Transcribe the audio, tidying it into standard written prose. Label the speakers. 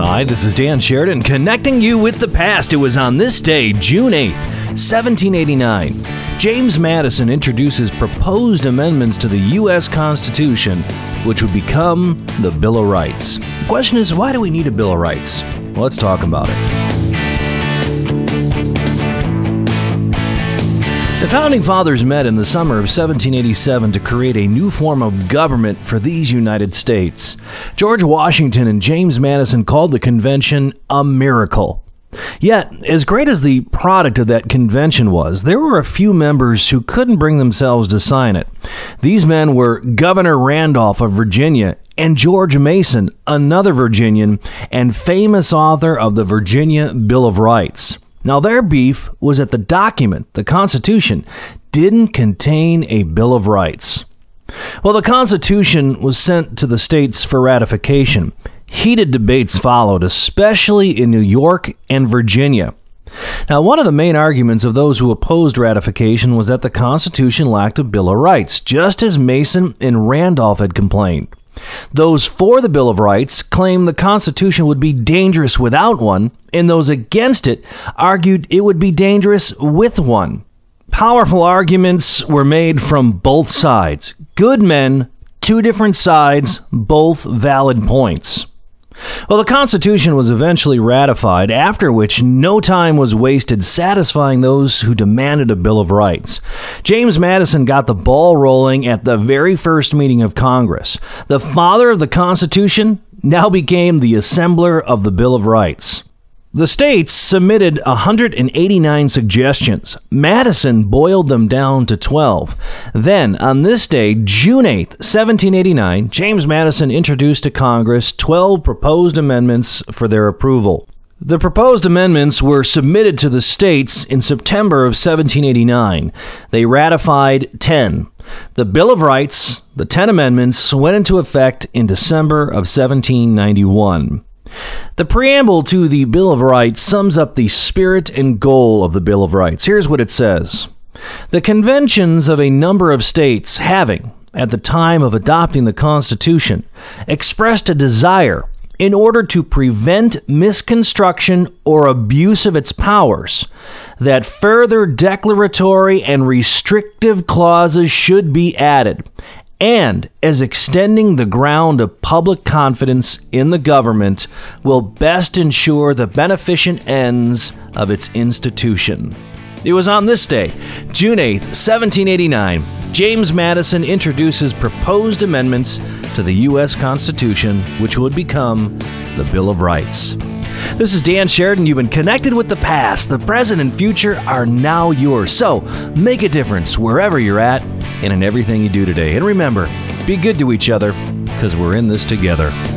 Speaker 1: Hi, this is Dan Sheridan, connecting you with the past. It was on this day, June 8th, 1789. James Madison introduces proposed amendments to the U.S. Constitution, which would become the Bill of Rights. The question is, why do we need a Bill of Rights? Well, let's talk about it. The Founding Fathers met in the summer of 1787 to create a new form of government for these United States. George Washington and James Madison called the convention a miracle. Yet, as great as the product of that convention was, there were a few members who couldn't bring themselves to sign it. These men were Governor Randolph of Virginia and George Mason, another Virginian and famous author of the Virginia Bill of Rights. Now, their beef was that the document, the Constitution, didn't contain a Bill of Rights. Well, the Constitution was sent to the states for ratification. Heated debates followed, especially in New York and Virginia. Now, one of the main arguments of those who opposed ratification was that the Constitution lacked a Bill of Rights, just as Mason and Randolph had complained. Those for the Bill of Rights claimed the Constitution would be dangerous without one, and those against it argued it would be dangerous with one. Powerful arguments were made from both sides. Good men, two different sides, both valid points. Well, the Constitution was eventually ratified, after which no time was wasted satisfying those who demanded a Bill of Rights. James Madison got the ball rolling at the very first meeting of Congress. The father of the Constitution now became the assembler of the Bill of Rights. The states submitted 189 suggestions. Madison boiled them down to 12. Then, on this day, June 8, 1789, James Madison introduced to Congress 12 proposed amendments for their approval. The proposed amendments were submitted to the states in September of 1789. They ratified 10. The Bill of Rights, the 10 amendments, went into effect in December of 1791. The preamble to the Bill of Rights sums up the spirit and goal of the Bill of Rights. Here's what it says. The conventions of a number of states having, at the time of adopting the Constitution, expressed a desire, in order to prevent misconstruction or abuse of its powers, that further declaratory and restrictive clauses should be added, and as extending the ground of public confidence in the government will best ensure the beneficent ends of its institution. It was on this day, June 8, 1789, James Madison introduces proposed amendments to the U.S. Constitution, which would become the Bill of Rights. This is Dan Sheridan. You've been connected with the past. The present and future are now yours. So make a difference wherever you're at and in everything you do today. And remember, be good to each other, because we're in this together.